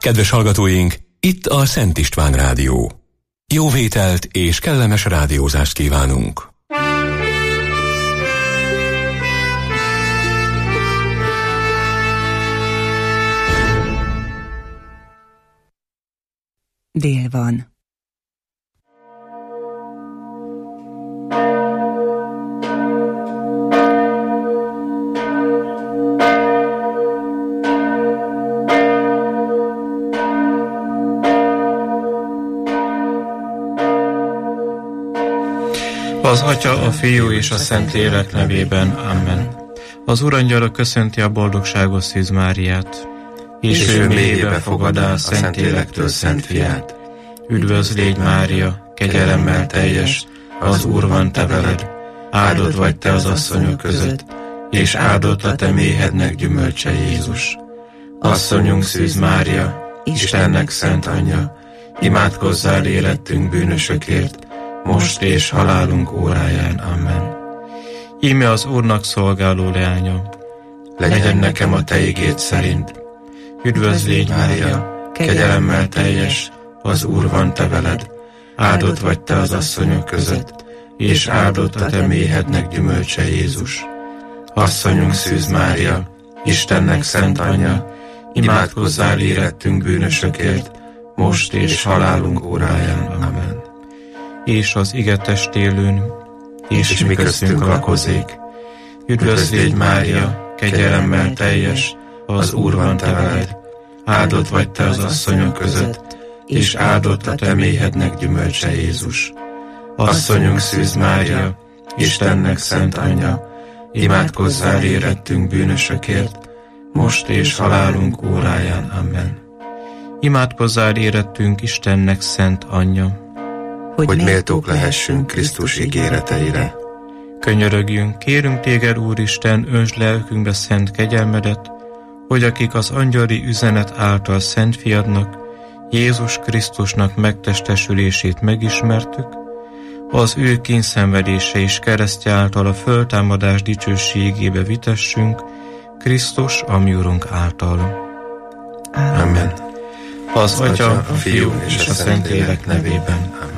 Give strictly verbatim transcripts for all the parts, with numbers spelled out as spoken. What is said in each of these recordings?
Kedves hallgatóink, itt a Szent István Rádió. Jó vételt és kellemes rádiózást kívánunk! Dél van. Az Atya, a Fiú és a Szentlélek nevében. Amen. Az Urangyala köszönti a boldogságos Szűz Máriát, és, és ő mélyébe fogadá a Szentlélektől Szent Fiát. Üdvözl légy, Mária, kegyelemmel teljes, az Úr van te veled, áldott vagy te az asszonyok között, és áldott a te méhednek gyümölcse Jézus. Asszonyunk Szűz Mária, Istennek szent anyja, imádkozzál érettünk bűnösökért, most és halálunk óráján. Amen. Íme az Úrnak szolgáló leánya, legyen nekem a te igéd szerint. Üdvözl légy, Mária, kegyelemmel teljes, az Úr van te veled, áldott vagy te az asszonyok között, és áldott a te méhednek gyümölcse Jézus. Asszonyunk Szűz Mária, Istennek szent anyja, imádkozzál érettünk bűnösökért, most és halálunk óráján. Amen. És az ige testélőn, és, és mi köztünk lakozék. Üdvözl légy, Mária, kegyelemmel teljes, az Úr van te veled, áldott vagy te az asszonyok között, és áldott a te méhednek gyümölcse Jézus. Asszonyunk Szűz Mária, Istennek szent anyja, imádkozzál érettünk bűnösökért, most és halálunk óráján. Amen. Imádkozzál érettünk Istennek szent anyja, hogy, hogy méltók lehessünk Krisztus ígéreteire. Könyörögjünk, kérünk téged, Úristen, öntsd lelkünkbe szent kegyelmedet, hogy akik az angyali üzenet által Szent Fiadnak, Jézus Krisztusnak megtestesülését megismertük, az ő kínszenvedése és keresztje által a föltámadás dicsőségébe vitessünk, Krisztus, a mi Urunk által. Amen. Az Atya, a Fiú és a Szentlélek nevében. Amen.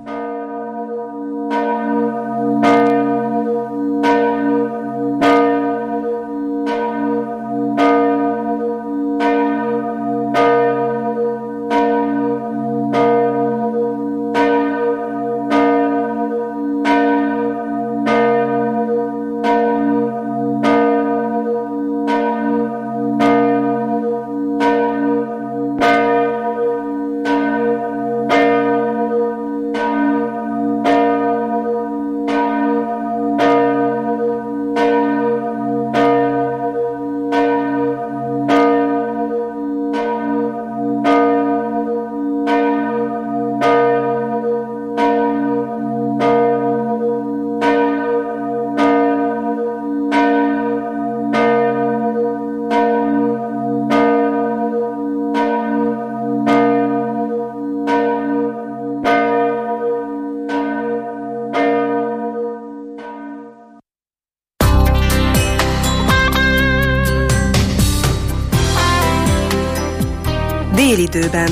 Délidőben.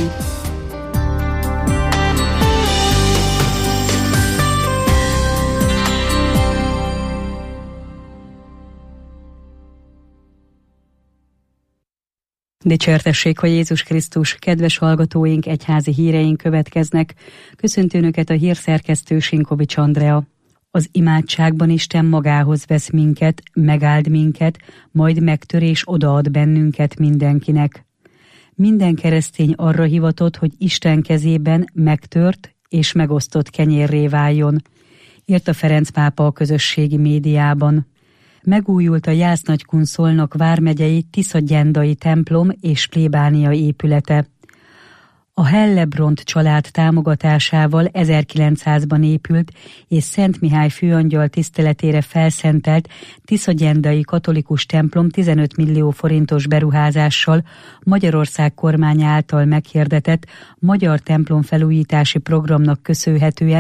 Dicsértessék a Jézus Krisztus, kedves hallgatóink, egyházi híreink következnek. Köszöntő Önöket a hírszerkesztő Sinkovics Andrea. Az imádságban Isten magához vesz minket, megáld minket, majd megtör és odaad bennünket mindenkinek. Minden keresztény arra hivatott, hogy Isten kezében megtört és megosztott kenyérré váljon, írta Ferenc pápa a közösségi médiában. Megújult a Jász-Nagykun-Szolnok vármegyei Tiszagyendai templom és plébánia épülete. A Hellebront család támogatásával ezerkilencszázban épült és Szent Mihály főangyal tiszteletére felszentelt Tiszagyendai katolikus templom tizenöt millió forintos beruházással Magyarország kormánya által meghirdetett magyar templom felújítási programnak köszönhetően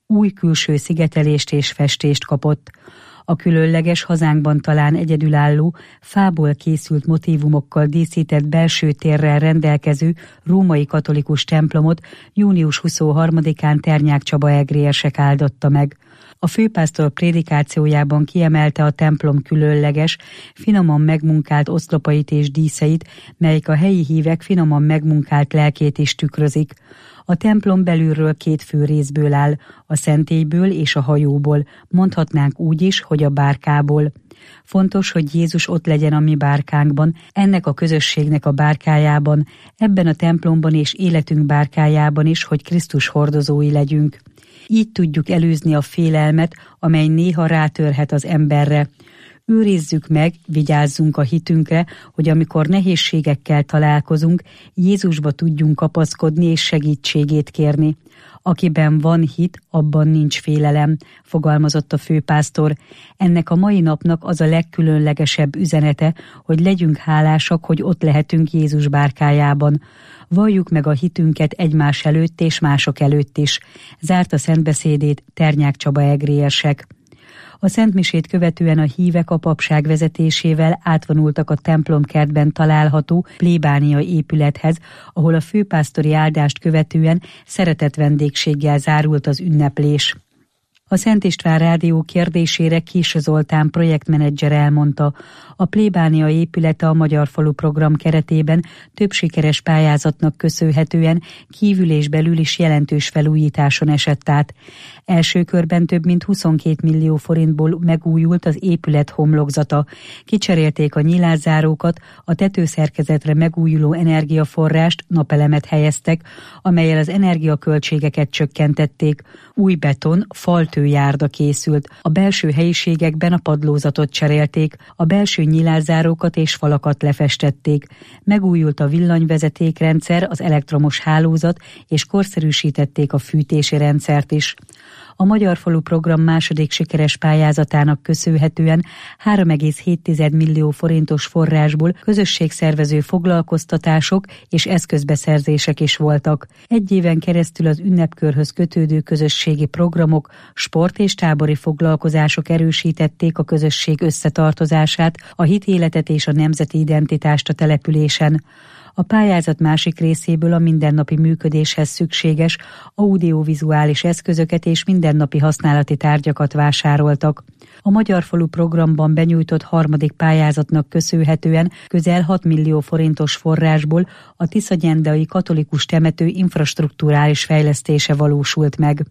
új külső szigetelést és festést kapott. A különleges, hazánkban talán egyedülálló, fából készült motívumokkal díszített belső térrel rendelkező római katolikus templomot június huszonharmadikán Ternyák Csaba egriesek áldotta meg. A főpásztor prédikációjában kiemelte a templom különleges, finoman megmunkált oszlopait és díszeit, melyek a helyi hívek finoman megmunkált lelkét is tükrözik. A templom belülről két fő részből áll, a szentélyből és a hajóból, mondhatnánk úgy is, hogy a bárkából. Fontos, hogy Jézus ott legyen a mi bárkánkban, ennek a közösségnek a bárkájában, ebben a templomban és életünk bárkájában is, hogy Krisztus hordozói legyünk. Így tudjuk előzni a félelmet, amely néha rátörhet az emberre. Őrizzük meg, vigyázzunk a hitünkre, hogy amikor nehézségekkel találkozunk, Jézusba tudjunk kapaszkodni és segítségét kérni. Akiben van hit, abban nincs félelem, fogalmazott a főpásztor. Ennek a mai napnak az a legkülönlegesebb üzenete, hogy legyünk hálásak, hogy ott lehetünk Jézus bárkájában. Valljuk meg a hitünket egymás előtt és mások előtt is. Zárta szentbeszédét Ternyák Csaba egriesek. A szentmisét követően a hívek a papság vezetésével átvonultak a templomkertben található plébánia épülethez, ahol a főpásztori áldást követően szeretett vendégséggel zárult az ünneplés. A Szent István Rádió kérdésére Kis Zoltán projektmenedzser elmondta, a plébánia épülete a Magyar Falu program keretében több sikeres pályázatnak köszönhetően kívül és belül is jelentős felújításon esett át. Első körben több mint huszonkét millió forintból megújult az épület homlokzata. Kicserélték a nyilászárókat, a tetőszerkezetre megújuló energiaforrást, napelemet helyeztek, amellyel az energiaköltségeket csökkentették. Új beton, faltőjárda készült. A belső helyiségekben a padlózatot cserélték, a belső nyilászárókat és falakat lefestették. Megújult a villanyvezetékrendszer, az elektromos hálózat, és korszerűsítették a fűtési rendszert is. A Magyar Falu program második sikeres pályázatának köszönhetően három egész hét millió forintos forrásból közösségszervező foglalkoztatások és eszközbeszerzések is voltak. Egy éven keresztül az ünnepkörhöz kötődő közösségi programok, sport és tábori foglalkozások erősítették a közösség összetartozását, a hitéletet és a nemzeti identitást a településen. A pályázat másik részéből a mindennapi működéshez szükséges audiovizuális eszközöket és mindennapi használati tárgyakat vásároltak. A Magyar Falu programban benyújtott harmadik pályázatnak köszönhetően közel hat millió forintos forrásból a tiszagyendai katolikus temető infrastrukturális fejlesztése valósult meg.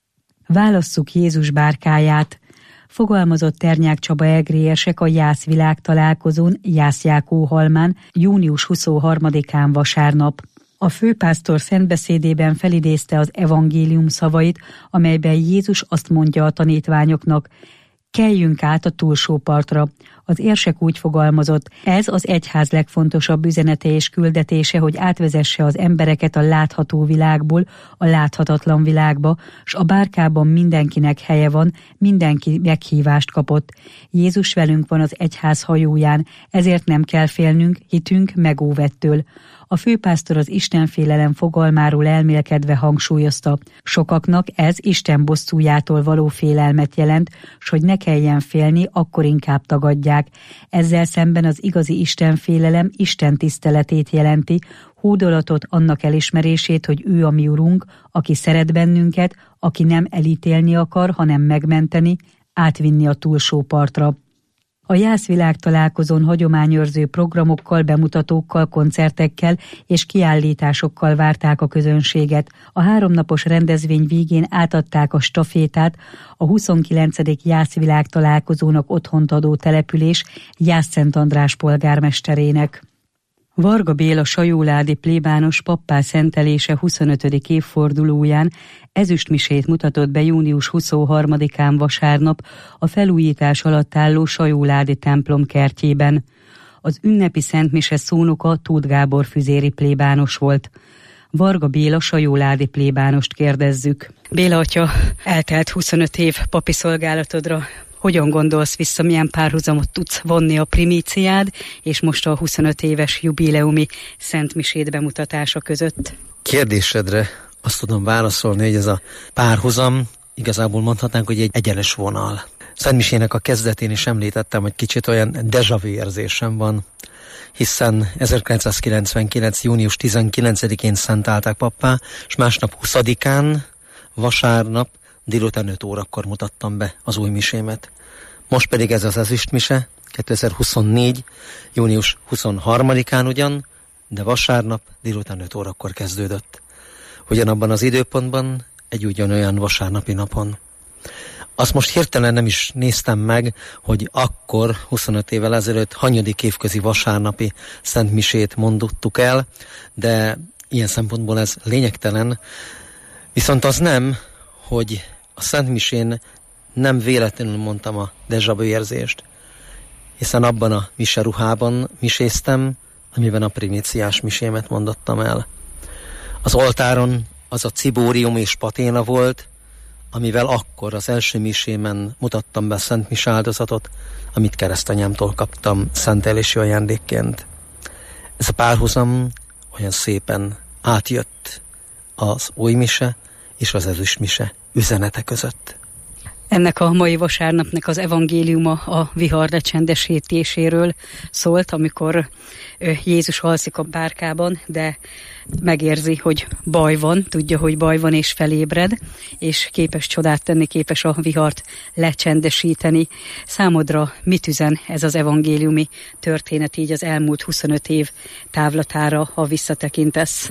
Válasszuk Jézus bárkáját! Fogalmazott Ternyák Csaba egriesek a Jász világtalálkozón Jász-Jákóhalmán június huszonharmadikán vasárnap. A főpásztor szentbeszédében felidézte az evangélium szavait, amelyben Jézus azt mondja a tanítványoknak: kelljünk át a túlsó partra. Az érsek úgy fogalmazott, ez az egyház legfontosabb üzenete és küldetése, hogy átvezesse az embereket a látható világból a láthatatlan világba, s a bárkában mindenkinek helye van, mindenki meghívást kapott. Jézus velünk van az egyház hajóján, ezért nem kell félnünk, hitünk megóvettől. A főpásztor az istenfélelem fogalmáról elmélkedve hangsúlyozta, sokaknak ez Isten bosszújától való félelmet jelent, s hogy ne kelljen félni, akkor inkább tagadják. Ezzel szemben az igazi istenfélelem Isten tiszteletét jelenti, hódolatot, annak elismerését, hogy ő a mi Urunk, aki szeret bennünket, aki nem elítélni akar, hanem megmenteni, átvinni a túlsó partra. A Jász világtalálkozón hagyományőrző programokkal, bemutatókkal, koncertekkel és kiállításokkal várták a közönséget. A háromnapos rendezvény végén átadták a stafétát a huszonkilencedik Jász világtalálkozónak otthont adó település Jász-Szent András polgármesterének. Varga Béla sajóládi plébános pappá szentelése huszonötödik évfordulóján ezüstmisét mutatott be június huszonharmadikán vasárnap a felújítás alatt álló sajóládi templom kertjében. Az ünnepi szentmise szónoka Tóth Gábor füzéri plébános volt. Varga Béla sajóládi plébánost kérdezzük. Béla atya, eltelt huszonöt év papi szolgálatodra. Hogyan gondolsz vissza, milyen párhuzamot tudsz vonni a primíciád és most a huszonöt éves jubileumi szentmisét bemutatása között? Kérdésedre azt tudom válaszolni, hogy ez a párhuzam igazából mondhatnánk, hogy egy egyenes vonal. Szentmisének a kezdetén is említettem, hogy kicsit olyan déjà vu érzésem van, hiszen ezerkilencszázkilencvenkilenc. június tizenkilencedikén szentálták pappá, és másnap huszadikán, vasárnap délután öt órakor mutattam be az új misémet. Most pedig ez az ezüstmise, kétezer-huszonnégy. június huszonharmadikán ugyan, de vasárnap délután öt órakor kezdődött. Ugyanabban az időpontban, egy ugyanolyan vasárnapi napon. Azt most hirtelen nem is néztem meg, hogy akkor, huszonöt évvel ezelőtt hanyadik évközi vasárnapi szentmisét mondottuk el, de ilyen szempontból ez lényegtelen. Viszont az nem, hogy a szentmisén nem véletlenül mondtam a déjà vu érzést, hiszen abban a miseruhában miséztem, amiben a primíciás misémet mondottam el. Az oltáron az a cibórium és paténa volt, amivel akkor az első misémen mutattam be a szent mise áldozatot, amit keresztanyámtól kaptam szentelési ajándékként. Ez a párhuzam olyan szépen átjött az új mise és az ezüst mise üzenete között. Ennek a mai vasárnapnak az evangéliuma a vihar lecsendesítéséről szólt, amikor Jézus alszik a bárkában, de megérzi, hogy baj van, tudja, hogy baj van, és felébred, és képes csodát tenni, képes a vihart lecsendesíteni. Számodra mit üzen ez az evangéliumi történet így az elmúlt huszonöt év távlatára, ha visszatekintesz?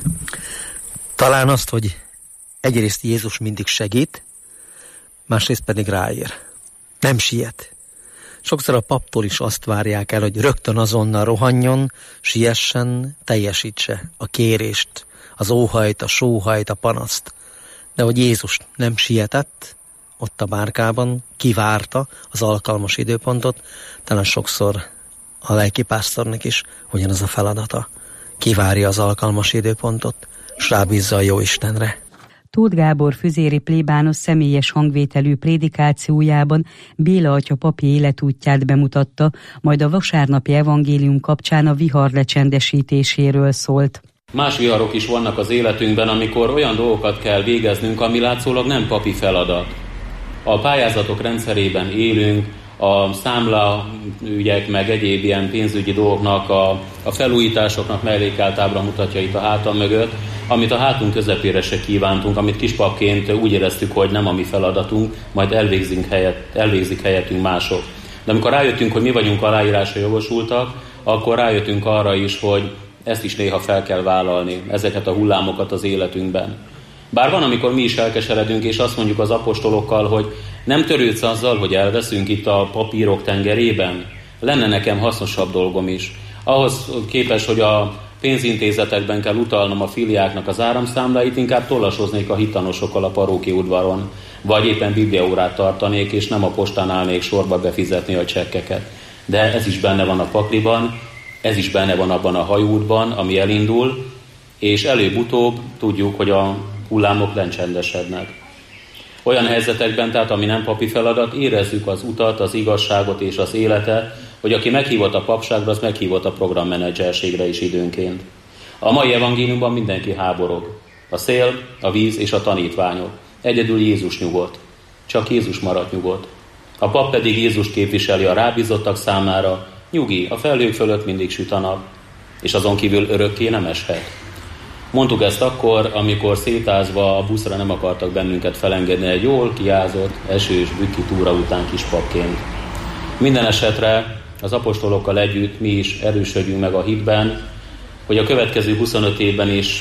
Talán azt, hogy egyrészt Jézus mindig segít, másrészt pedig ráér. Nem siet. Sokszor a paptól is azt várják el, hogy rögtön azonnal rohanjon, siessen, teljesítse a kérést, az óhajt, a sóhajt, a panaszt. De hogy Jézus nem sietett, ott a bárkában, kivárta az alkalmas időpontot, talán sokszor a lelkipásztornak is ugyanaz a feladata. Kivárja az alkalmas időpontot, s rábízza a Jóistenre. Tóth Gábor füzéri plébános személyes hangvételű prédikációjában Béla atya papi életútját bemutatta, majd a vasárnapi evangélium kapcsán a vihar lecsendesítéséről szólt. Más viharok is vannak az életünkben, amikor olyan dolgokat kell végeznünk, ami látszólag nem papi feladat. A pályázatok rendszerében élünk, a számla ügyek, meg egyéb ilyen pénzügyi dolgoknak, a, a felújításoknak mellékelt ábra mutatja itt a hátam mögött, amit a hátunk közepére se kívántunk, amit kispapként úgy éreztük, hogy nem a mi feladatunk, majd elvégzünk helyet, elvégzik helyettünk mások. De amikor rájöttünk, hogy mi vagyunk aláírásra jogosultak, akkor rájöttünk arra is, hogy ezt is néha fel kell vállalni, ezeket a hullámokat az életünkben. Bár van, amikor mi is elkeseredünk, és azt mondjuk az apostolokkal, hogy nem törődsz azzal, hogy elveszünk itt a papírok tengerében. Lenne nekem hasznosabb dolgom is. Ahhoz képest, hogy a pénzintézetekben kell utalnom a filiáknak az áramszámláit, inkább tollasoznék a hitanosokkal a paróki udvaron, vagy éppen bibliaórát tartanék, és nem a postán állnék sorba befizetni a csekkeket. De ez is benne van a pakliban, ez is benne van abban a hajóútban, ami elindul, és előbb-utóbb tudjuk, hogy a hullámok lencsendesednek. Olyan helyzetekben, tehát ami nem papi feladat, érezzük az utat, az igazságot és az életet, hogy aki meghívott a papságra, az meghívott a programmenedzserségre is időnként. A mai evangéliumban mindenki háborog. A szél, a víz és a tanítványok. Egyedül Jézus nyugodt. Csak Jézus maradt nyugodt. A pap pedig Jézus képviseli a rábízottak számára. Nyugi, a felhők fölött mindig süt a nap, és azon kívül örökké nem eshet. Mondtuk ezt akkor, amikor szétázva a buszra nem akartak bennünket felengedni egy jól kiázott, esős, bükki túra után kispapként. Minden esetre az apostolokkal együtt mi is erősödjünk meg a hitben, hogy a következő huszonöt évben is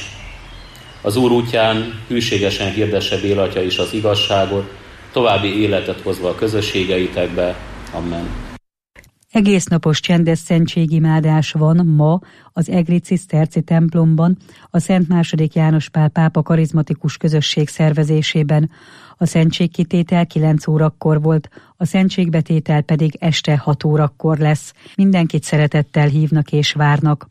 az Úr útján hűségesen hirdesse Béla atya is az igazságot, további életet hozva a közösségeitekbe. Amen. Egésznapos csendes szentségimádás van ma az egri ciszterci templomban, a Szent második János Pál pápa karizmatikus közösség szervezésében. A szentségkitétel kilenc órakor volt, a szentségbetétel pedig este hat órakor lesz. Mindenkit szeretettel hívnak és várnak.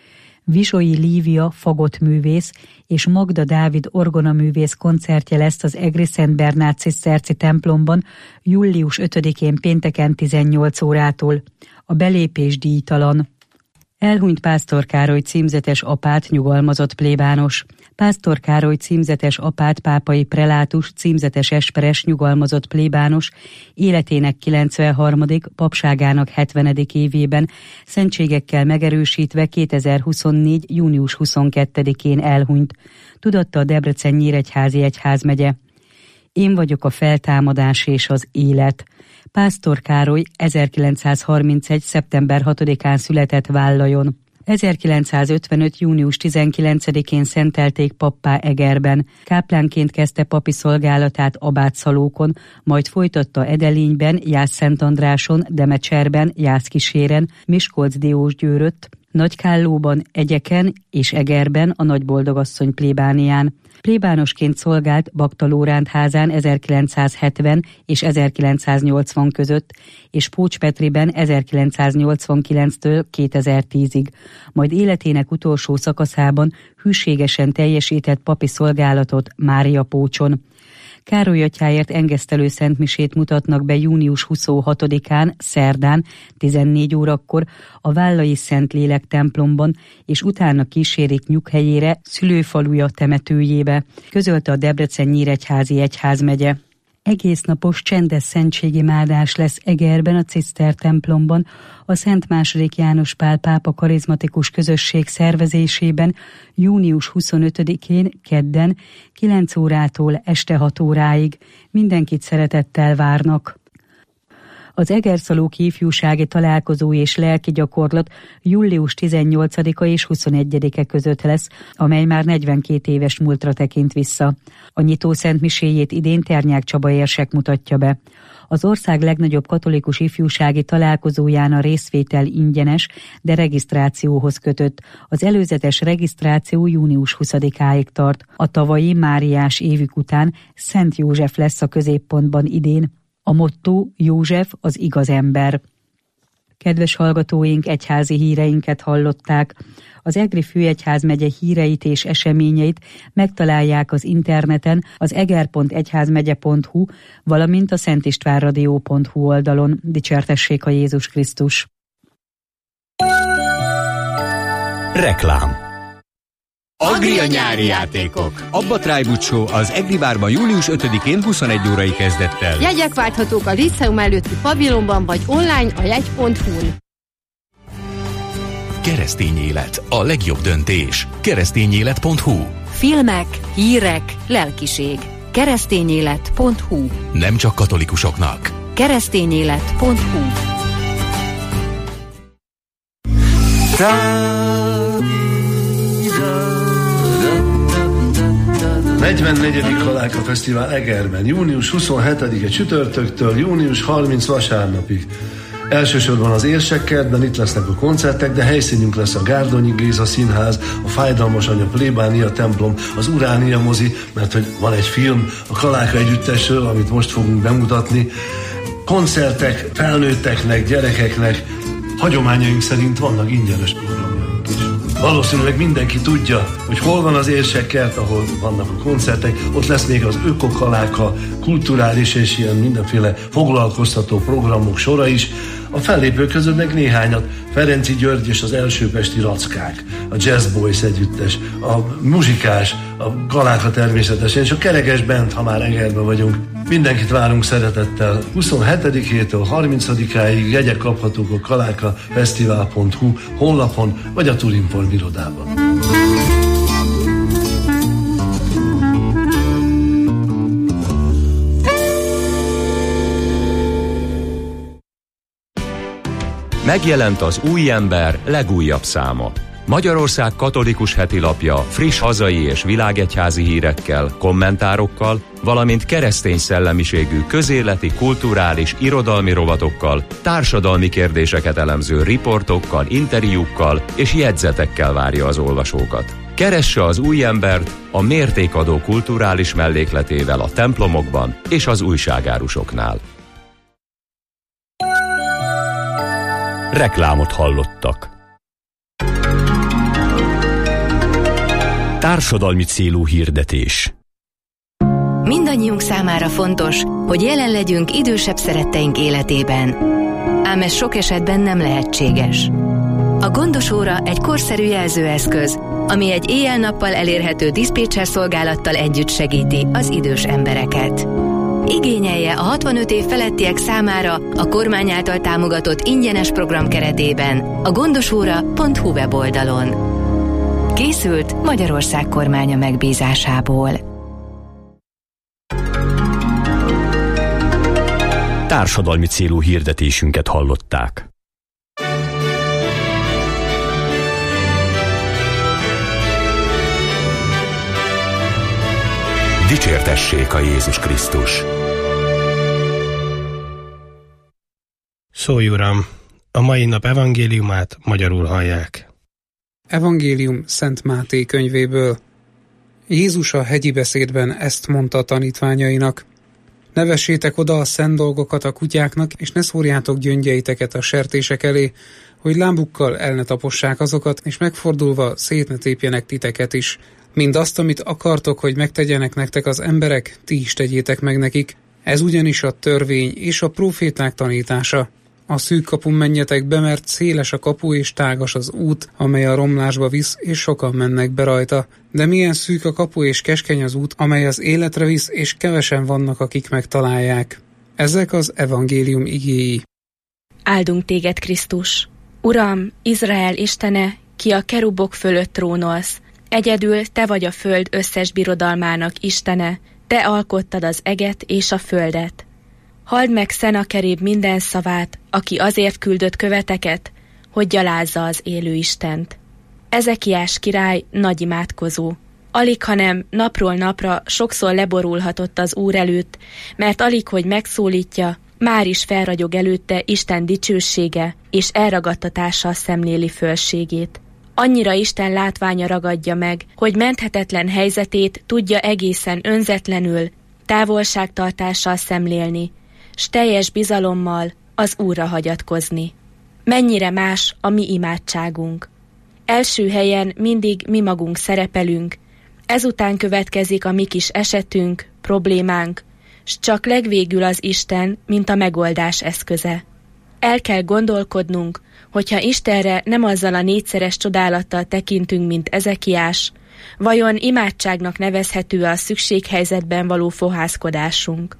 Visói Lívia fagottművész és Magda Dávid orgonaművész koncertje lesz az egri Szent Bernát ciszterci templomban július ötödikén pénteken tizennyolc órától. A belépés díjtalan. Elhunyt Pásztor Károly címzetes apát nyugalmazott plébános. Pásztor Károly címzetes apát, pápai prelátus, címzetes esperes, nyugalmazott plébános életének kilencvenharmadik papságának hetvenedik évében szentségekkel megerősítve kétezer-huszonnégy. június huszonkettedikén elhunyt, tudatta a Debrecen-Nyíregyházi egyházmegye. Én vagyok a feltámadás és az élet. Pásztor Károly ezerkilencszázharmincegy. szeptember hatodikán született Vállajon. ezerkilencszázötvenöt. június tizenkilencedikén szentelték pappá Egerben. Káplánként kezdte papi szolgálatát Abátszalókon, majd folytatta Edelényben, Jász-Szentandráson, Demecserben, Jászkíséren, Miskolc-Diósgyőrött, Nagykállóban, Egyeken és Egerben a Nagyboldogasszony plébánián. Plébánosként szolgált Bakta Lóránt házán ezerkilencszázhetven és ezerkilencszáznyolcvan között, és Pócspetriben ezerkilencszáznyolcvankilenctől kétezer-tízig, majd életének utolsó szakaszában hűségesen teljesített papi szolgálatot Máriapócson. Károly atyáért engesztelő szentmisét mutatnak be június huszonhatodikán, szerdán, tizennégy órakor a Vállai Szentlélek templomban, és utána kísérik nyughelyére, szülőfaluja temetőjébe, közölte a Debrecen-Nyíregyházi egyházmegye. Egész napos csendes szentségimádás lesz Egerben a Ciszter templomban, a Szent második János Pál pápa karizmatikus közösség szervezésében június huszonötödikén, kedden, kilenc órától este hat óráig. Mindenkit szeretettel várnak. Az Egerszalóki ifjúsági találkozó és lelki gyakorlat július tizennyolcadika és huszonegyedike között lesz, amely már negyvenkét éves múltra tekint vissza. A nyitó szentmiséjét idén Ternyák Csaba érsek mutatja be. Az ország legnagyobb katolikus ifjúsági találkozóján a részvétel ingyenes, de regisztrációhoz kötött. Az előzetes regisztráció június huszadikáig tart. A tavalyi Máriás évük után Szent József lesz a középpontban idén. A motto József az igaz ember. Kedves hallgatóink, egyházi híreinket hallották. Az Egri Főegyházmegye híreit és eseményeit megtalálják az interneten, az eger pont egyházmegye pont hu, valamint a szentistvánradio pont hu oldalon. Dicsértessék a Jézus Krisztus! Reklám. Agria nyári játékok. Abba Trájbut Show az Egri Bárban július ötödikén huszonegy órai kezdettel. Jegyek válthatók a Líceum előtti pavilonban vagy online a jegy pont hu-n. Keresztény élet. A legjobb döntés. keresztényélet pont hu. Filmek, hírek, lelkiség. keresztényélet pont hu. Nem csak katolikusoknak. keresztényélet pont hu. negyvennegyedik Kaláka Fesztivál Egerben, június huszonhetedike csütörtöktől június harmincadika vasárnapig. Elsősorban az Érsekkertben itt lesznek a koncertek, de helyszínünk lesz a Gárdonyi Géza Színház, a Fájdalmas Anya plébánia templom, az Uránia mozi, mert hogy van egy film a Kaláka együttesről, amit most fogunk bemutatni. Koncertek felnőtteknek, gyerekeknek, hagyományaink szerint vannak ingyenes programjaink is. Valószínűleg mindenki tudja, hogy hol van az Érsekkert, ahol vannak a koncertek, ott lesz még az Ökokaláka, kulturális és ilyen mindenféle foglalkoztató programok sora is. A fellépők között meg néhányat, Ferenci György és az Elsőpesti Rackák, a Jazz Boys együttes, a Muzsikás, a Kaláka természetesen, és a Kereges Band, ha már Egerben vagyunk. Mindenkit várunk szeretettel. huszonhetedikétől harmincadikáig jegyek kaphatók a kaláka fesztivál pont hu honlapon, vagy a Turinform irodában. Megjelent az Új Ember legújabb száma. Magyarország katolikus hetilapja friss hazai és világegyházi hírekkel, kommentárokkal, valamint keresztény szellemiségű közéleti, kulturális, irodalmi rovatokkal, társadalmi kérdéseket elemző riportokkal, interjúkkal és jegyzetekkel várja az olvasókat. Keresse az Új Embert a mértékadó kulturális mellékletével a templomokban és az újságárusoknál. Reklámot hallottak. Társadalmi célú hirdetés. Mindannyiunk számára fontos, hogy jelen legyünk idősebb szeretteink életében. Ám ez sok esetben nem lehetséges. A gondosóra egy korszerű jelzőeszköz, a ami egy éjjel-nappal elérhető diszpécser szolgálattal együtt segíti az idős embereket. Igényelje a hatvanöt év felettiek számára a kormány által támogatott ingyenes program keretében a gondosóra pont hu weboldalon. Készült Magyarország kormánya megbízásából. Társadalmi célú hirdetésünket hallották. Dicsértessék a Jézus Krisztus! Szólj, Uram! A mai nap evangéliumát magyarul hallják. Evangélium Szent Máté könyvéből. Jézus a hegyi beszédben ezt mondta a tanítványainak. Ne vessétek oda a szent dolgokat a kutyáknak, és ne szórjátok gyöngyeiteket a sertések elé, hogy lábukkal el ne tapossák azokat, és megfordulva szét ne tépjenek titeket is. Mindazt, amit akartok, hogy megtegyenek nektek az emberek, ti is tegyétek meg nekik. Ez ugyanis a törvény és a próféták tanítása. A szűk kapun menjetek be, mert széles a kapu és tágas az út, amely a romlásba visz, és sokan mennek be rajta. De milyen szűk a kapu és keskeny az út, amely az életre visz, és kevesen vannak, akik megtalálják. Ezek az evangélium igéi. Áldunk téged, Krisztus! Uram, Izrael Istene, ki a kerubok fölött trónolsz, egyedül te vagy a föld összes birodalmának Istene, te alkottad az eget és a földet. Halld meg Szenakerib minden szavát, aki azért küldött követeket, hogy gyalázza az élő Istent. Ezekiás király nagy imádkozó. Alig, hanem napról napra sokszor leborulhatott az Úr előtt, mert alig, hogy megszólítja, már is felragyog előtte Isten dicsősége, és elragadtatással szemléli fölségét. Annyira Isten látványa ragadja meg, hogy menthetetlen helyzetét tudja egészen önzetlenül, távolságtartással szemlélni, s teljes bizalommal az Úrra hagyatkozni. Mennyire más a mi imádságunk. Első helyen mindig mi magunk szerepelünk, ezután következik a mi kis esetünk, problémánk, s csak legvégül az Isten, mint a megoldás eszköze. El kell gondolkodnunk, hogyha Istenre nem azzal a négyszeres csodálattal tekintünk, mint Ezekiás, vajon imádságnak nevezhető a szükséghelyzetben való fohászkodásunk.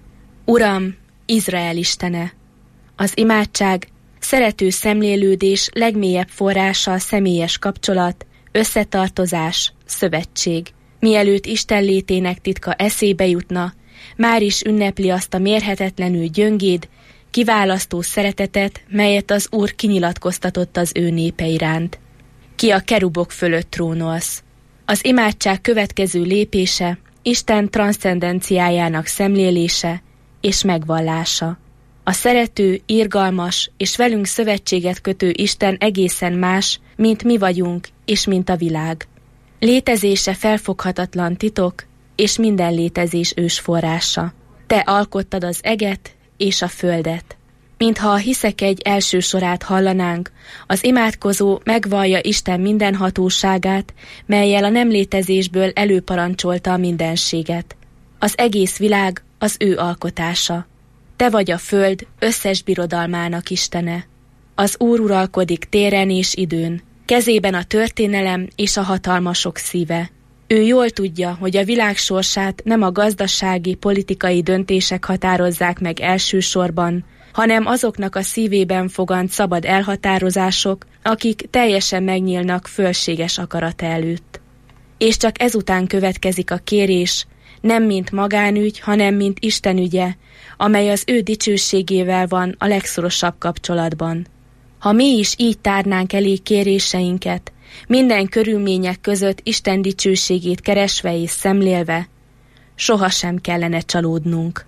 Uram, Izrael Istene! Az imádság szerető szemlélődés legmélyebb forrása a személyes kapcsolat, összetartozás, szövetség. Mielőtt Isten létének titka eszébe jutna, már is ünnepli azt a mérhetetlenül gyöngéd, kiválasztó szeretetet, melyet az Úr kinyilatkoztatott az ő népe iránt. Ki a kerubok fölött trónolsz. Az imádság következő lépése Isten transzcendenciájának szemlélése és megvallása. A szerető, irgalmas és velünk szövetséget kötő Isten egészen más, mint mi vagyunk és mint a világ. Létezése felfoghatatlan titok, és minden létezés ősforrása. Te alkottad az eget és a földet. Mintha a hiszek egy első sorát hallanánk, az imádkozó megvallja Isten minden hatóságát, mellyel a nem létezésből előparancsolta a mindenséget. Az egész világ az ő alkotása. Te vagy a föld összes birodalmának Istene. Az Úr uralkodik téren és időn, kezében a történelem és a hatalmasok szíve. Ő jól tudja, hogy a világ sorsát nem a gazdasági, politikai döntések határozzák meg elsősorban, hanem azoknak a szívében fogant szabad elhatározások, akik teljesen megnyílnak fölséges akarata előtt. És csak ezután következik a kérés, nem mint magánügy, hanem mint Isten ügye, amely az ő dicsőségével van a legszorosabb kapcsolatban. Ha mi is így tárnánk elé kéréseinket, minden körülmények között Isten dicsőségét keresve és szemlélve, sohasem kellene csalódnunk.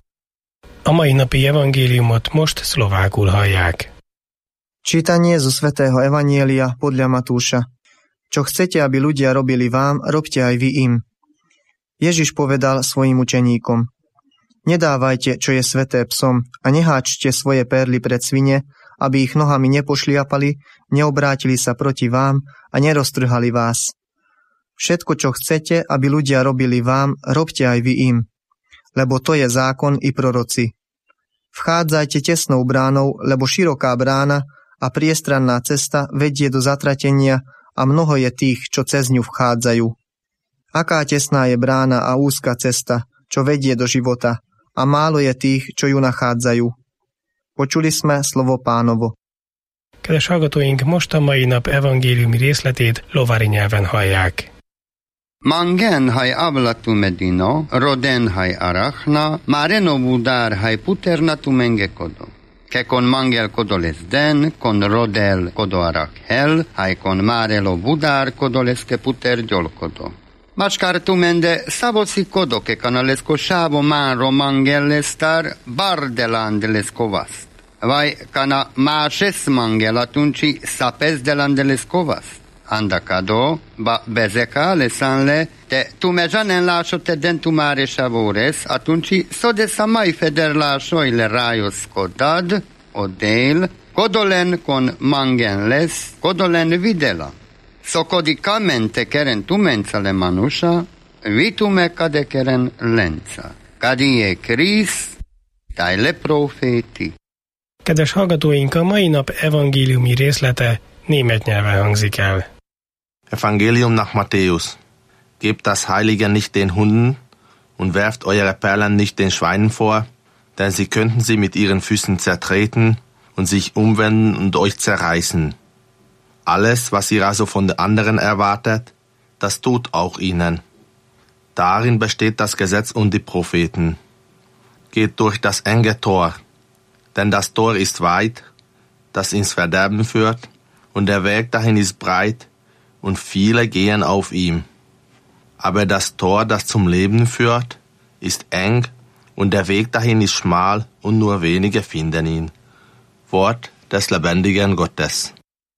A mai napi evangéliumot most szlovákul hallják. Čítanie zo svätého evanjelia podľa Matúša. Čo chcete, aby ľudia robili vám, robte aj vy im. Ježiš povedal svojim učeníkom: Nedávajte, čo je sväté psom, a neháčte svoje perly pred svine, aby ich nohami nepošliapali, neobrátili sa proti vám a neroztrhali vás. Všetko, čo chcete, aby ľudia robili vám, robte aj vy im. Lebo to je zákon i proroci. Vchádzajte tesnou bránou, lebo široká brána a priestranná cesta vedie do zatratenia a mnoho je tých, čo cez ňu vchádzajú. Aká tesná je brána a úzka cesta, čo vedie do života, a málo je tých, čo ju nachádzajú. Počuli sme slovo Pánovo. Kedves hallgatóink, most a mai nap evangéliumi részletét lovári nyelven hallják. Mangen hai avlatu medino, roden hai arachna, mareno budar hai puterna tu menge kodo. Che con mangel kodo lesden, con rodel kodo arak hel, hai con marelo budar kodo leske puter gyol kodo. Macskar tu mende savosi kodo che canalesco shavo manro mangel lestar bardeland lesko vast. Vai cana mases mangel atunci sapes deland lesko vast. Andacado, ba bezeka lesanle, te tu mejanen lascio te dentu mare savores, atunci sode samai feder lascio il raios codad, odel, codolen con mangen les, codolen videla. Socodicamente keren tu mensa le manusha, vitume cade keren lenza. Cadie Krisz, tai le proféti. Kedves hallgatóink, a mai nap evangéliumi részlete német nyelven hangzik el. Evangelium nach Matthäus. Gebt das Heilige nicht den Hunden und werft eure Perlen nicht den Schweinen vor, denn sie könnten sie mit ihren Füßen zertreten und sich umwenden und euch zerreißen. Alles, was ihr also von den anderen erwartet, das tut auch ihnen. Darin besteht das Gesetz und die Propheten. Geht durch das enge Tor, denn das Tor ist weit, das ins Verderben führt, und der Weg dahin ist breit, und viele gehen auf ihm. Aber das Tor, das zum Leben führt, ist eng, und der Weg dahin ist schmal, und nur wenige finden ihn. Wort des lebendigen Gottes.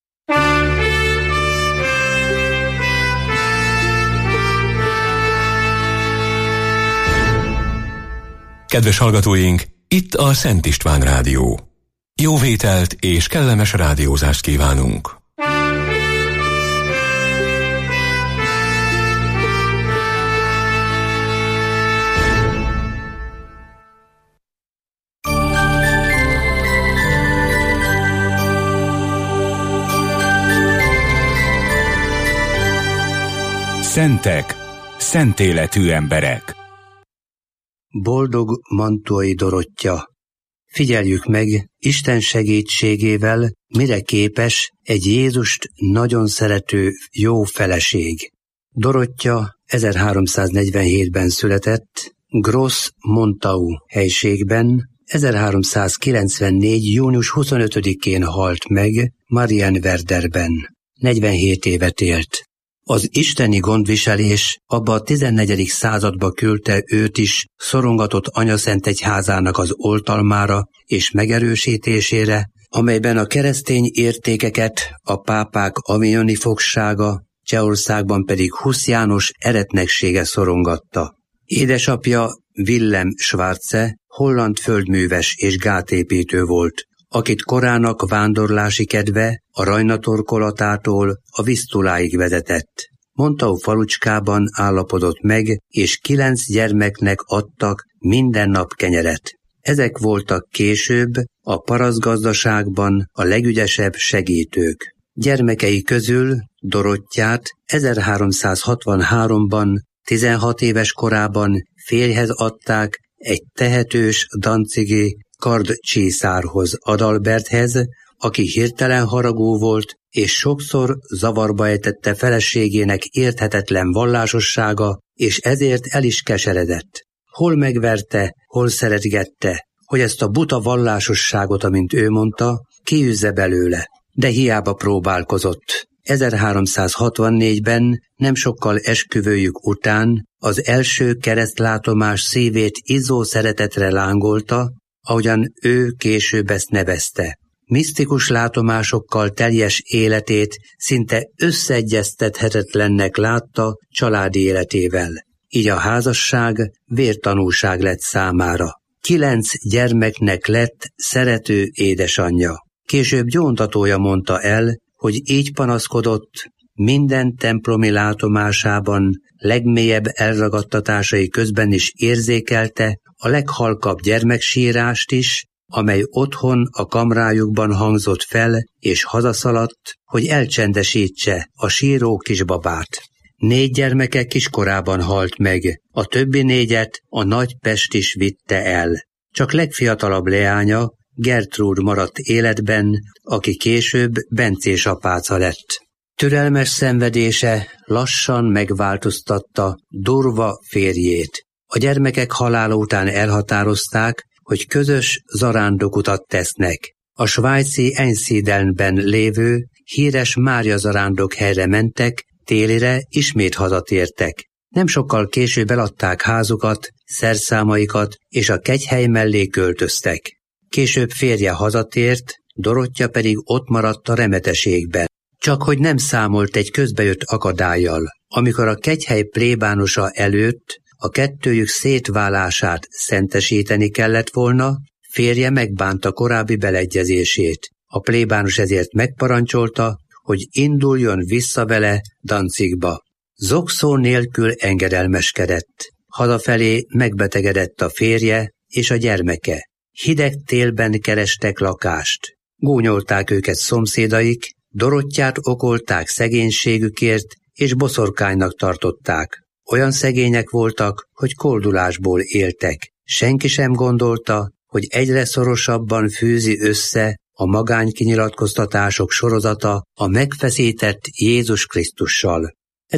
Kedves hallgatóink, itt a Szent István Rádió. Jó vételt és kellemes rádiózást kívánunk! Szentek, szent életű emberek. Boldog Mantuai Dorottya! Figyeljük meg, Isten segítségével mire képes egy Jézust nagyon szerető jó feleség. Dorottya ezerháromszáznegyvenhétben született, Gross Montau helységben, ezerháromszázkilencvennégy. június huszonötödikén halt meg Marienwerderben. negyvenhét évet élt. Az isteni gondviselés abba a tizennegyedik századba küldte őt is szorongatott anyaszentegyházának az oltalmára és megerősítésére, amelyben a keresztény értékeket a pápák avignoni fogsága, Csehországban pedig Husz János eretneksége szorongatta. Édesapja Willem Schwarze holland földműves és gátépítő volt, akit korának vándorlási kedve a Rajna torkolatától a Visztuláig vezetett. Montau falucskában állapodott meg, és kilenc gyermeknek adtak minden nap kenyeret. Ezek voltak később a parasztgazdaságban a legügyesebb segítők. Gyermekei közül Dorottyát ezerháromszázhatvanháromban, tizenhat éves korában férjhez adták egy tehetős dancigi Kard császárhoz, Adalberthez, aki hirtelen haragú volt, és sokszor zavarba ejtette feleségének érthetetlen vallásossága, és ezért el is keseredett. Hol megverte, hol szeretgette, hogy ezt a buta vallásosságot, amint ő mondta, kiűzze belőle. De hiába próbálkozott. ezerháromszázhatvannégyben, nem sokkal esküvőjük után, az első keresztlátomás szívét izzó szeretetre lángolta, ahogyan ő később ezt nevezte. Misztikus látomásokkal teljes életét szinte összeegyeztethetetlennek látta családi életével. Így a házasság vértanúság lett számára. Kilenc gyermeknek lett szerető édesanyja. Később gyóntatója mondta el, hogy így panaszkodott, minden templomi látomásában, legmélyebb elragadtatásai közben is érzékelte a leghalkabb gyermeksírást is, amely otthon a kamrájukban hangzott fel, és hazaszaladt, hogy elcsendesítse a síró kisbabát. Négy gyermeke kiskorában halt meg, a többi négyet a nagy Pest is vitte el. Csak legfiatalabb leánya, Gertrúd maradt életben, aki később bencés apáca lett. Türelmes szenvedése lassan megváltoztatta durva férjét. A gyermekek halála után elhatározták, hogy közös zarándokutat tesznek. A svájci Einsiedelnben lévő híres Mária zarándok helyre mentek, télire ismét hazatértek. Nem sokkal később eladták házukat, szerszámaikat, és a kegyhely mellé költöztek. Később férje hazatért, Dorottya pedig ott maradt a remeteségben. Csak hogy nem számolt egy közbejött akadállyal. Amikor a kegyhely plébánusa előtt a kettőjük szétválását szentesíteni kellett volna, férje megbánta korábbi beleegyezését. A plébánus ezért megparancsolta, hogy induljon vissza vele Danzigba. Zokszó nélkül engedelmeskedett. Hazafelé megbetegedett a férje és a gyermeke. Hideg télben kerestek lakást. Gúnyolták őket szomszédaik, Dorottyát okolták szegénységükért, és boszorkánynak tartották. Olyan szegények voltak, hogy koldulásból éltek. Senki sem gondolta, hogy egyre szorosabban fűzi össze a magánykinyilatkoztatások sorozata a megfeszített Jézus Krisztussal.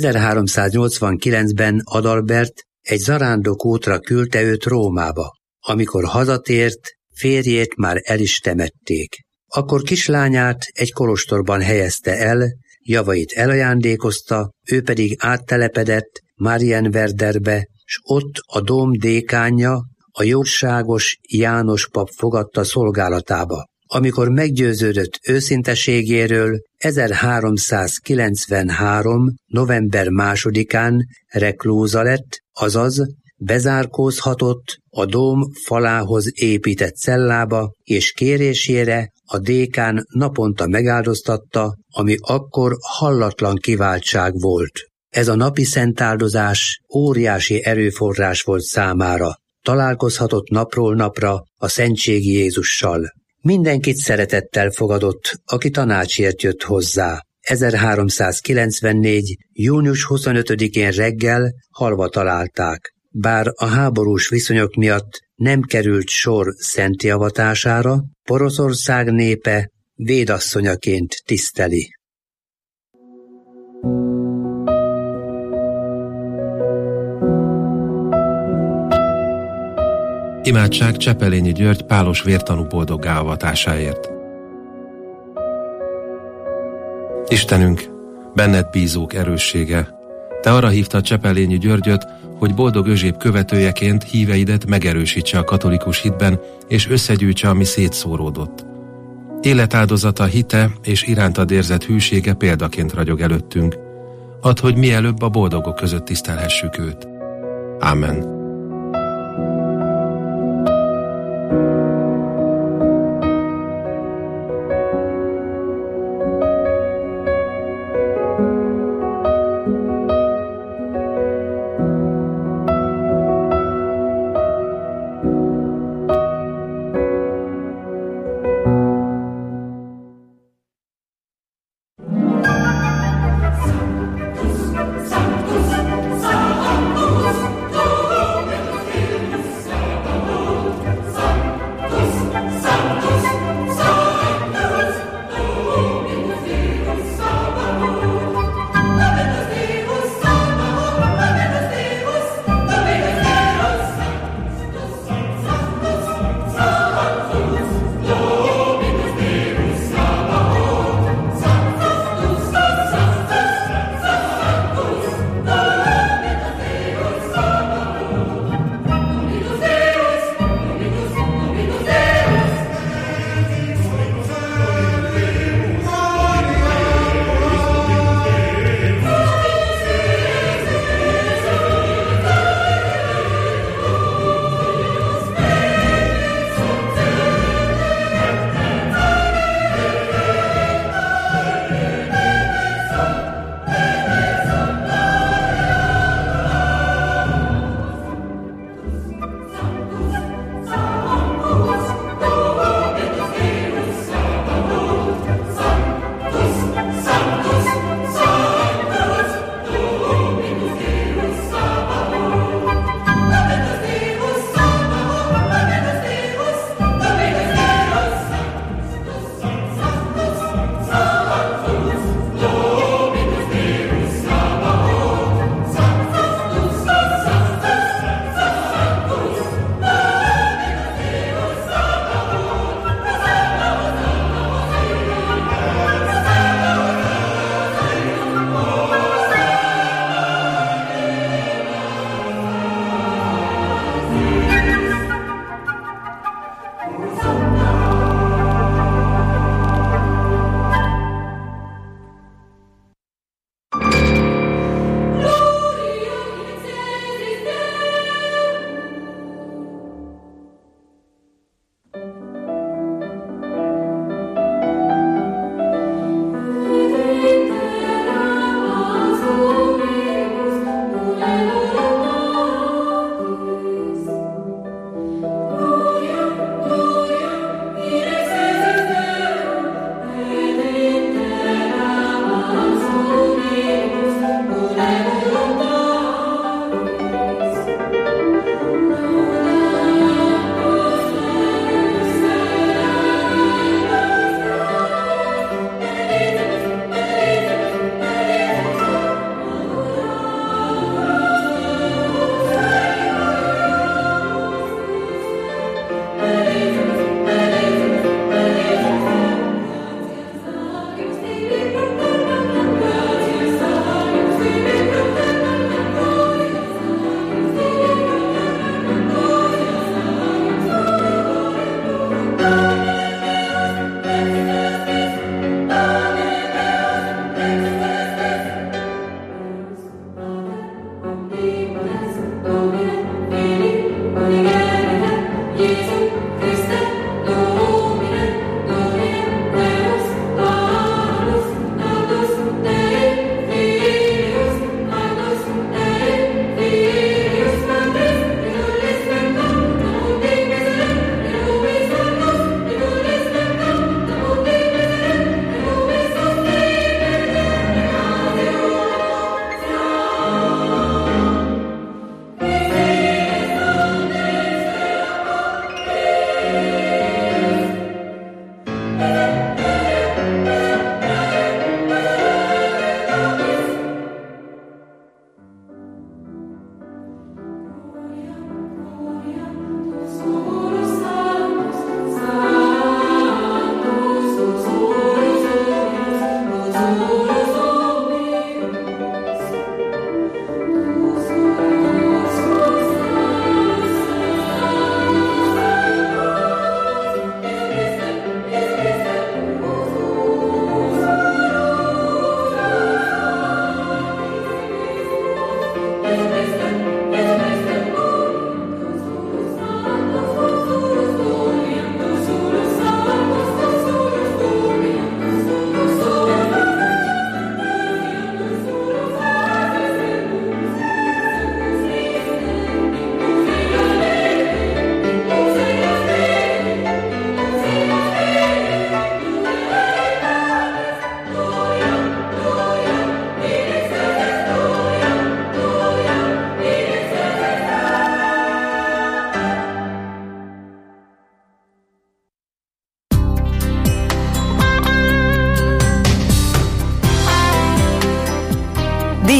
ezerháromszáznyolcvankilencben Adalbert egy zarándok útra küldte őt Rómába. Amikor hazatért, férjét már el is temették. Akkor kislányát egy kolostorban helyezte el, javait elajándékozta, ő pedig áttelepedett Marienwerderbe, s ott a dóm dékánja, a jóságos János pap fogadta szolgálatába. Amikor meggyőződött őszinteségéről, ezerháromszázkilencvenhárom. november másodikán reklúza lett, azaz bezárkózhatott a dóm falához épített cellába, és kérésére a dékán naponta megáldoztatta, ami akkor hallatlan kiváltság volt. Ez a napi szentáldozás óriási erőforrás volt számára. Találkozhatott napról napra a szentségi Jézussal. Mindenkit szeretettel fogadott, aki tanácsért jött hozzá. ezerháromszázkilencvennégy. június huszonötödikén reggel halva találták. Bár a háborús viszonyok miatt nem került sor szenti avatására, Poroszország népe védasszonyaként tiszteli. Imádság Csepelényi György pálos vértanú boldoggá avatásáért. Istenünk, benned bízók erőssége, te arra hívtad Csepelényi Györgyöt, hogy boldog Özséb követőjeként híveidet megerősítse a katolikus hitben, és összegyűjtse, ami szétszóródott. Életáldozata, hite és irántad érzett hűsége példaként ragyog előttünk. Add, hogy mielőbb a boldogok között tisztelhessük őt. Ámen.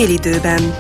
Délidőben.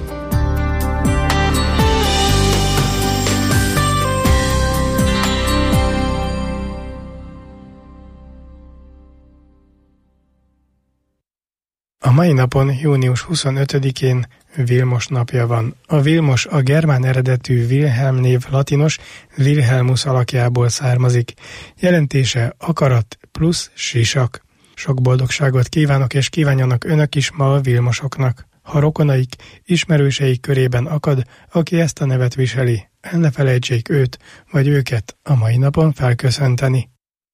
A mai napon, június huszonötödikén Vilmos napja van. A Vilmos a germán eredetű Wilhelm név latinos Wilhelmus alakjából származik. Jelentése akarat plusz sisak. Sok boldogságot kívánok, és kívánjanak önök is ma a Vilmosoknak. Ha rokonaik, ismerőseik körében akad, aki ezt a nevet viseli, el ne felejtsék őt vagy őket a mai napon felköszönteni.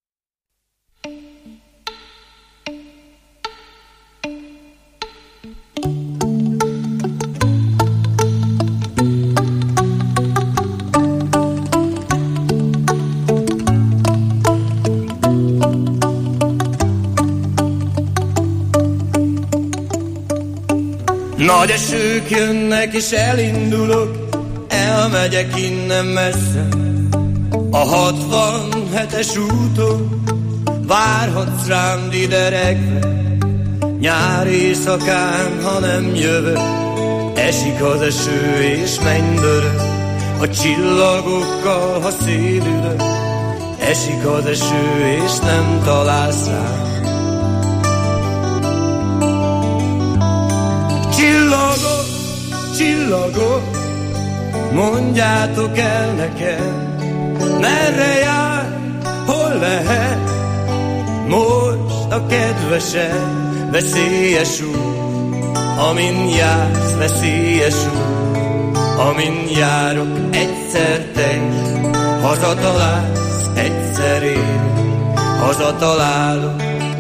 Nagy esők jönnek és elindulok, elmegyek innen messze. A hatvanhetes úton várhatsz rám dideregve. Nyár éjszakán, ha nem jövök, esik az eső és mennydörög. A csillagokkal, ha szédülök, esik az eső és nem találsz rám. Csillagok, csillagok, mondjátok el nekem, merre jár, hol lehet most a kedvesed, veszélyes út, amin jársz, veszélyes út, amin járok, egyszer te is, hazatalálsz, egyszer én, hazatalálok.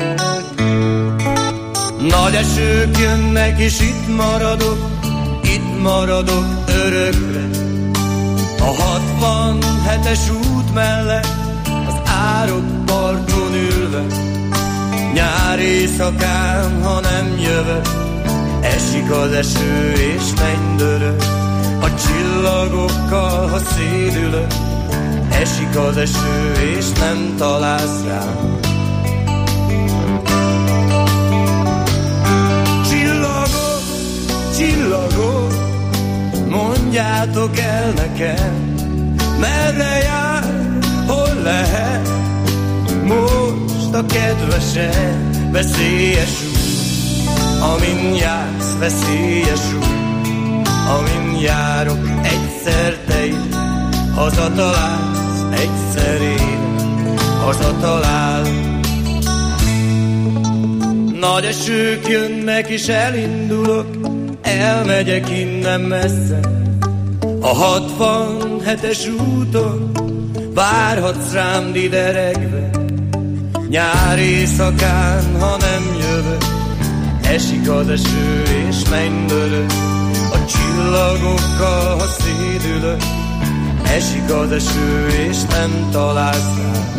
Nagy esők jönnek, és itt maradok, itt maradok örökre. A hatvanhetes út mellett, az árok parton ülve. Nyár éjszakán, ha nem jövök, esik az eső és mennydörög. A csillagokkal, ha szédülök, esik az eső és nem találsz rám. Csillagok, mondjátok el nekem, merre jár, hol lehet most a kedvesed, veszélyes út, amin jársz, veszélyes út, amin járok, egyszer te is, hazatalálsz, egyszer én, hazatalálok. Nagy esők jönnek és elindulok, elmegyek innen messze. A hatvanhetes úton várhatsz rám dideregve. Nyár éjszakán, ha nem jövök, esik az eső és mennydörög. A csillagokkal, ha szédülök, esik az eső és nem találsz rám.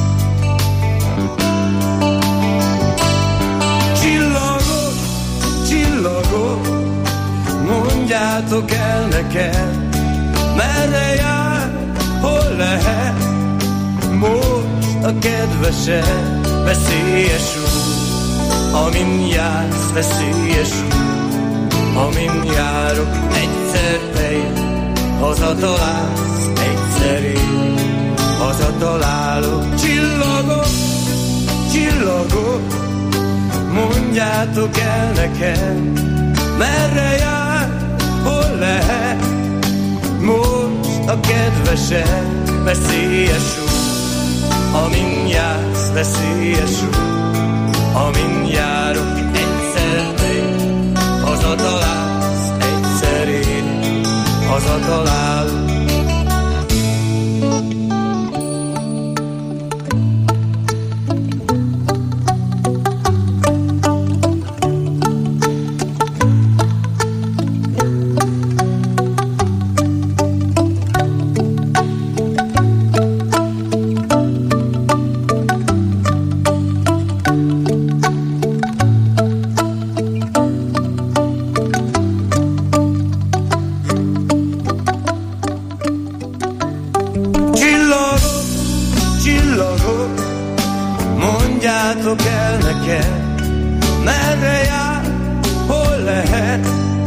Csillagok, csillagok, mondjátok el nekem, merre jár, hol lehet most a kedvesed, veszélyes út, amin jársz, veszélyes út, amin járok, egyszer te is, hazatalálsz, egyszer én, hazatalálok. Csillagok, csillagok, mondjátok el nekem, merre jár, hol lehet most a kedvesed, veszélyes út, amin jársz, veszélyes út, amin járok, egyszer te is, hazatalálsz, egyszer én, hazatalálok. Mondjátok el nekem, merre jár, hol lehet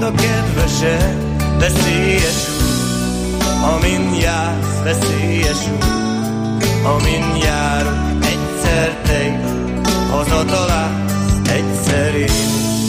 a kedvesed, veszélyes út, amin jársz, veszélyes út, amin járok, egyszer te is, hazatalálsz, egyszer én.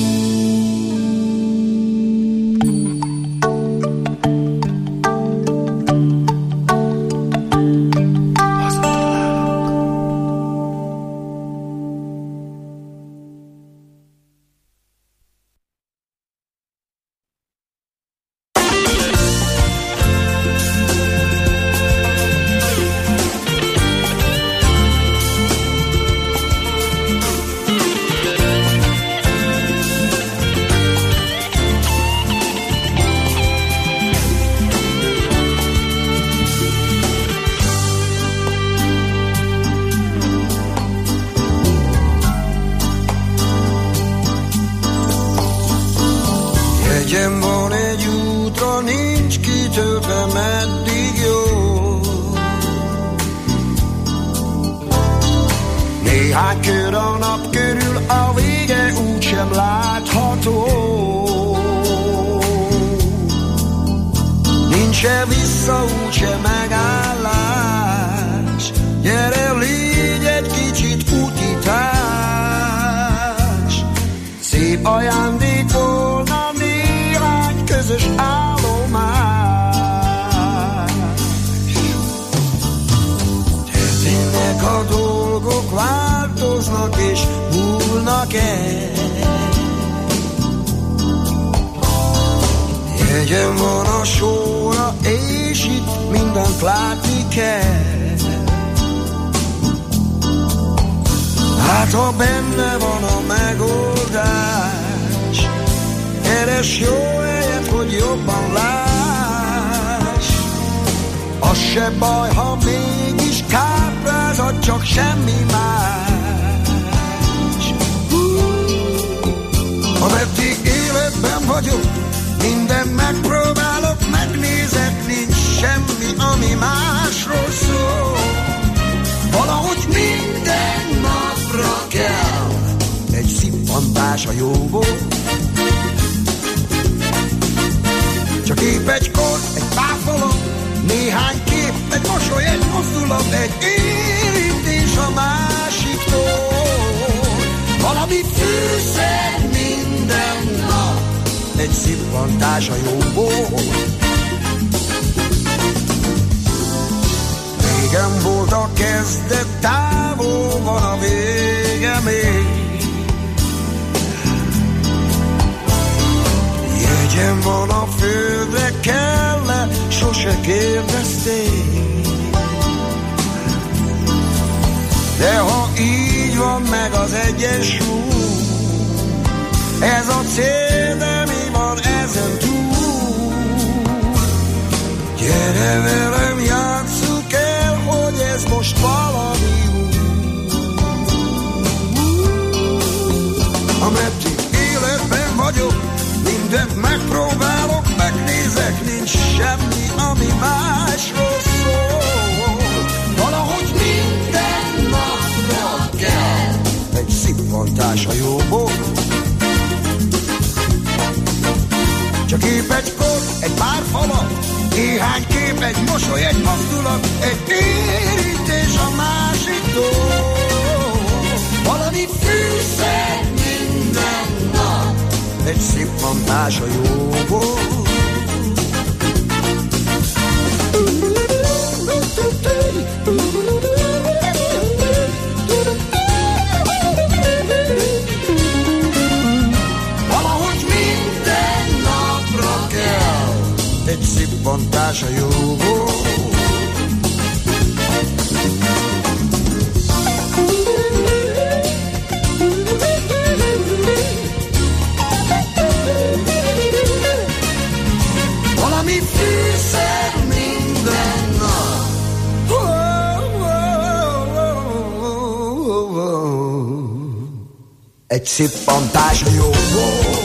Jegyen van a sorra, és itt mindent látni kell. Hát ha benne van a megoldás, keres jó helyet, hogy jobban láss. Az se baj, ha mégis káprázat, csak semmi más. Ameddig életben vagyok, minden megpróbálok, megnézek, nincs semmi, ami másról szól. Valahogy minden napra kell egy szippantás a jóból. Csak épp egy kor, egy pár falat, néhány kép, egy mosoly, egy mozdulat, egy érintés a másiktól. Valami fűszer minden nap, egy szippantás a jóból. Régen volt a kezdet, távol van a vége még. Jegyen van a földre, kell-e, sose kérdezték. De ha így van meg az egyensúly, ez a cél, de mi van ezen túl? Gyere velem, játsszuk el, hogy ez most valami új. Ameddig életben vagyok, mindent megpróbálok, megnézek, nincs semmi, ami másról szól. Valahogy minden napra kell egy szippantás a jóból. Csak épp egy kor, egy pár falat, néhány kép, egy mosoly, egy mozdulat, egy érintés a másiktól. Valami fűszer minden nap, egy szippantás a jóból. Egy szippantás a jóból. Valami fűszer minden nap. Egy szippantás a jóból.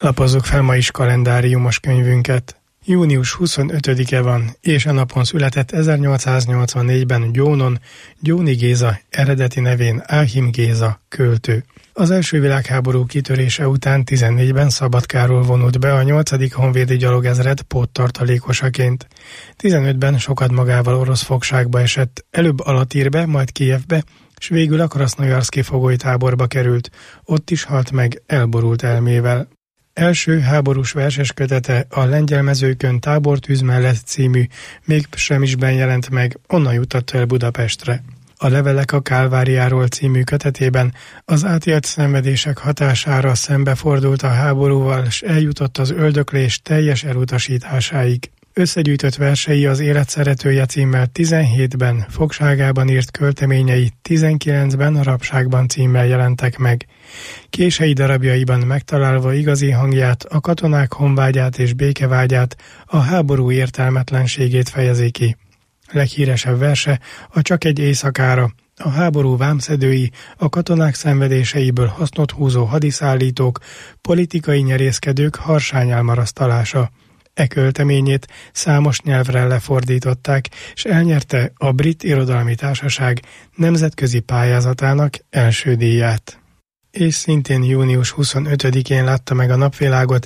Lapozzuk fel ma is kalendáriumos könyvünket. június huszonötödike van, és a napon született ezernyolcszáznyolcvannégyben Gyónon Gyóni Géza, eredeti nevén Áhim Géza költő. Az első világháború kitörése után tizennégyben Szabadkáról vonult be a nyolcadik honvédi gyalogezred póttartalékosaként. tizenötben sokat magával orosz fogságba esett, előbb Alatírbe, majd Kijevbe, s végül a Krasznojarszki fogolytáborba került. Ott is halt meg elborult elmével. Első háborús verses kötete a Lengyel mezőkön Tábortűz mellett című, még Premisben jelent meg, onnan jutott el Budapestre. A Levelek a Kálváriáról című kötetében az átélt szenvedések hatására szembefordult a háborúval, s eljutott az öldöklés teljes elutasításáig. Összegyűjtött versei az Élet szeretője címmel tizenhétben, fogságában írt költeményei tizenkilencben rabságban címmel jelentek meg. Kései darabjaiban megtalálva igazi hangját, a katonák honvágyát és békevágyát, a háború értelmetlenségét fejezi ki. Leghíresebb verse a Csak egy éjszakára, a háború vámszedői, a katonák szenvedéseiből hasznot húzó hadiszállítók, politikai nyerészkedők harsány elmarasztalása. E költeményét számos nyelvre lefordították, és elnyerte a Brit Irodalmi Társaság nemzetközi pályázatának első díját. És szintén június huszonötödikén látta meg a napvilágot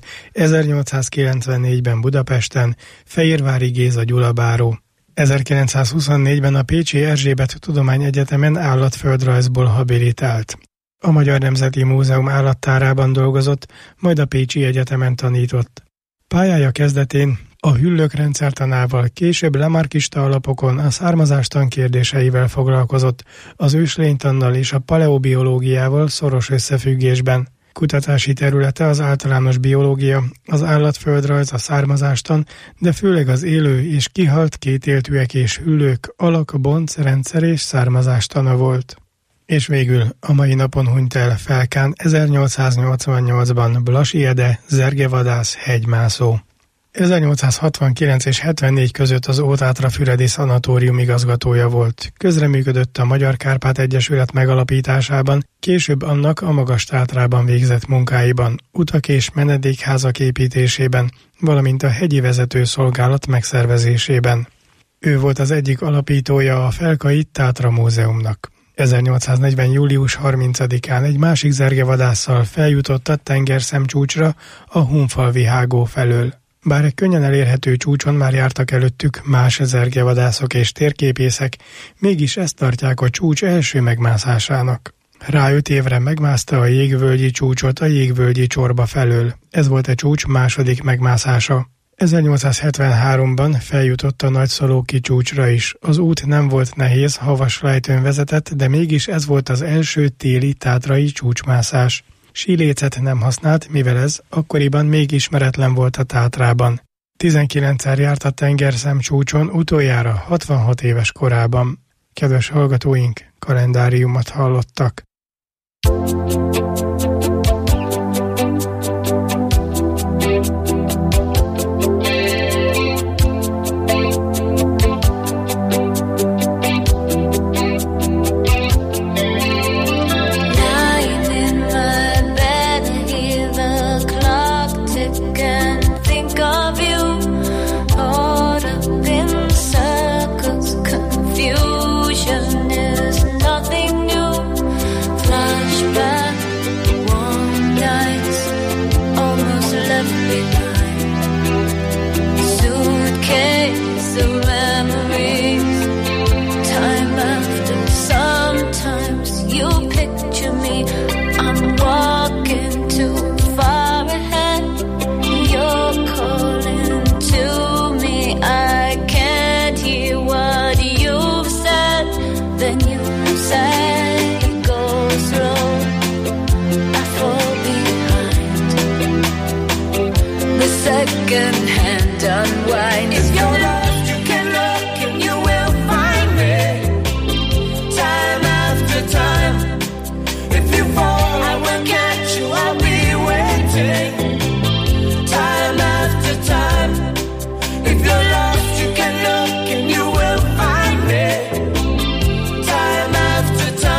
ezernyolcszázkilencvennégyben Budapesten Fehérvári Géza Gyula báró. ezerkilencszázhuszonnégyben a Pécsi Erzsébet Tudományegyetemen állatföldrajzból habilitált. A Magyar Nemzeti Múzeum állattárában dolgozott, majd a Pécsi Egyetemen tanított. Pályája kezdetén a hüllők rendszertanával, később lamarckista alapokon a származástan kérdéseivel foglalkozott, az őslénytannal és a paleobiológiával szoros összefüggésben. Kutatási területe az általános biológia, az állatföldrajz, a származástan, de főleg az élő és kihalt kétéltűek és hüllők alak, bonc, rendszer és származástana volt. És végül a mai napon hunyt el Felkán ezernyolcszáznyolcvannyolcban Blasi Ede, zergevadász, hegymászó. ezernyolcszázhatvankilenc és hetvennégy között az Ótátra-füredi szanatórium igazgatója volt. Közreműködött a Magyar Kárpát Egyesület megalapításában, később annak a Magas-Tátrában végzett munkáiban, utak és menedékházak építésében, valamint a hegyi vezetőszolgálat megszervezésében. Ő volt az egyik alapítója a Felkai Tátra Múzeumnak. ezernyolcszáznegyven. július harmincadikán egy másik zergevadásszal feljutott a tengerszemcsúcsra a Hunfalvi hágó felől. Bár egy könnyen elérhető csúcson már jártak előttük más zergevadászok és térképészek, mégis ezt tartják a csúcs első megmászásának. Rá öt évre megmászta a jégvölgyi csúcsot a jégvölgyi csorba felől. Ez volt a csúcs második megmászása. ezernyolcszázhetvenháromban feljutott a Nagyszalóki csúcsra is. Az út nem volt nehéz, havas lejtőn vezetett, de mégis ez volt az első téli tátrai csúcsmászás. Sílécet nem használt, mivel ez akkoriban még ismeretlen volt a Tátrában. tizenkilencszer járt a tengerszemcsúcson, utoljára hatvanhat éves korában. Kedves hallgatóink, kalendáriumot hallottak.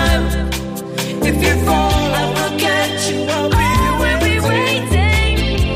If you fall, I will catch you. I'll be waiting.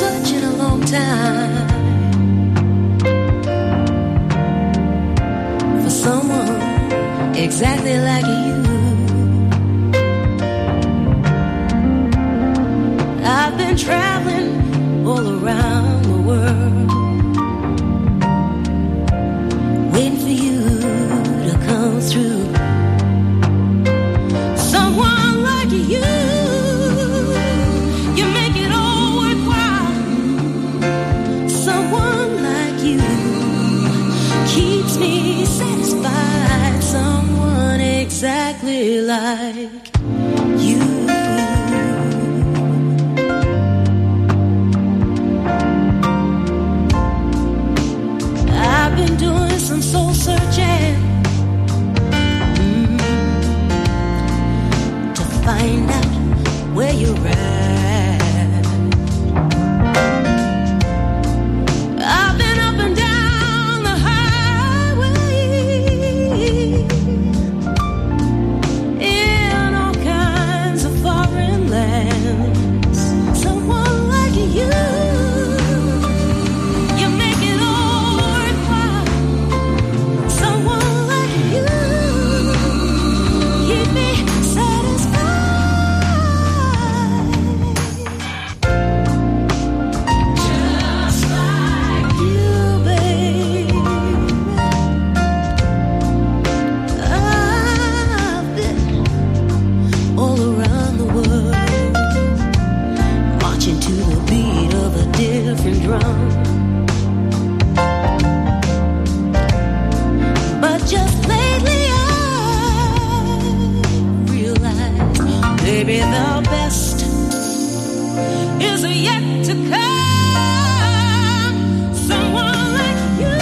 searching a long time for someone exactly like you. I've been traveling all around the world, waiting for you to come through. Someone like you, you make it all worthwhile. Someone like you keeps me satisfied. Someone exactly like you. I've been doing some soul searching mm, to find out where you're at. I've been up and down the highway in all kinds of foreign lands. Someone like you, you make it all worthwhile. Someone like you, keep me satisfied. Just like you, baby. I've been all around the world, marching to the beat of a different drum. But just lately I realized, baby, the best is yet to come. Someone like you,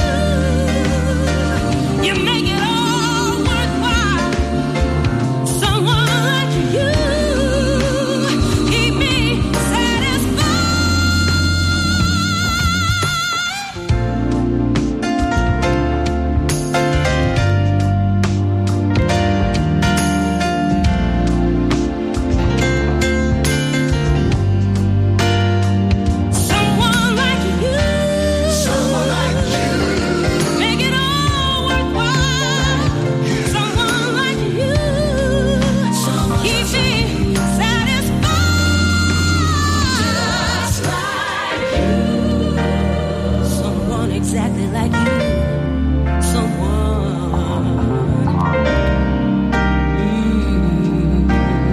you make it all worthwhile. Someone like you, keep me satisfied. Someone like you, someone like you, make it all worthwhile. Someone like you, keep me satisfied. Just like you, someone exactly like you, someone. Mm.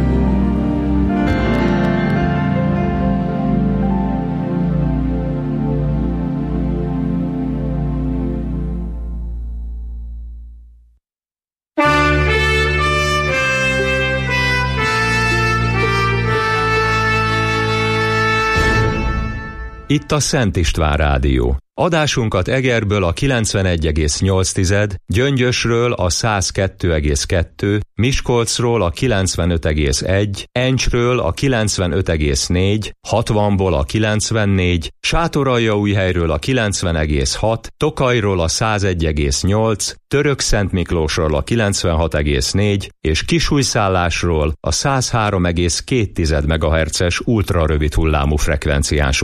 Itt a Szent István Rádió. Adásunkat Egerből a kilencvenegy egész nyolc, Gyöngyösről a száz kettő egész kettő, Miskolcról a kilencvenöt egész egy, Encsről a kilencvenöt egész négy, hatvanból a kilencvennégy, Sátoraljaújhelyről a kilencven egész hat, Tokajról a száz egy egész nyolc, Törökszentmiklósról a kilencvenhat egész négy és Kisújszállásról a száz három egész két megahertzes ultrarövid hullámú frekvencián